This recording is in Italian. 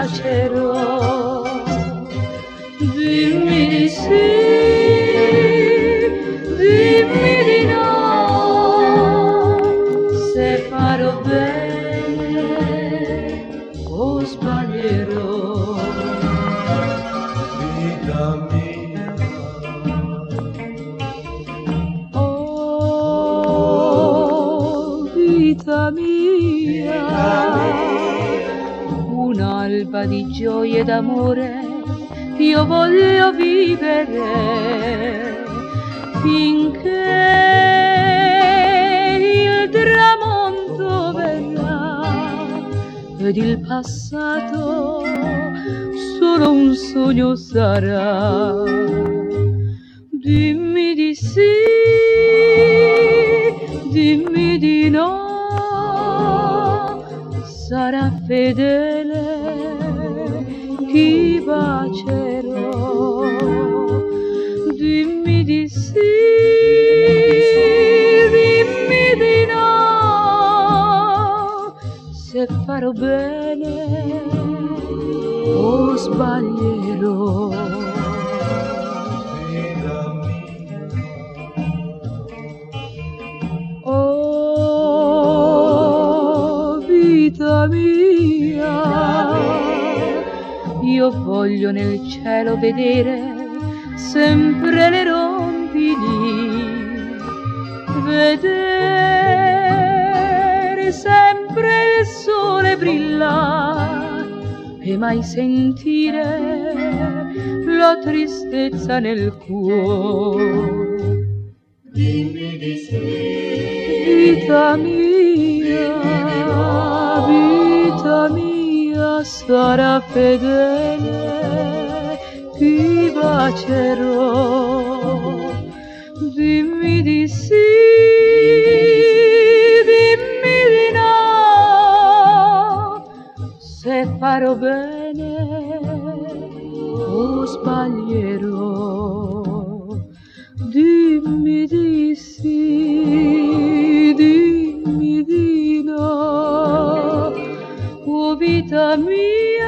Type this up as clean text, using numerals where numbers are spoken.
bacerò. Dimmi di sì, dimmi di no, se farò bene o sbaglierò. Vita mia, oh vita mia, un'alba di gioia e d'amore io voglio vivere finché il tramonto verrà ed il passato solo un sogno sarà. Dimmi di sì, dimmi di no, sarà fedele ti bacerò. Dimmi di sì, dimmi di no, se farò bene o sbaglierò. vita mia, Oh vita mia, io voglio nel cielo vedere sempre le rondini, vedere sempre il sole brillare e mai sentire la tristezza nel cuore. dimmi di sì, Vita mia, sarà fedele, ti bacerò. Dimmi di sì, dimmi di no, se farò bene o sbaglierò. Dimmi di sì, dimmi di no, oh vita mia.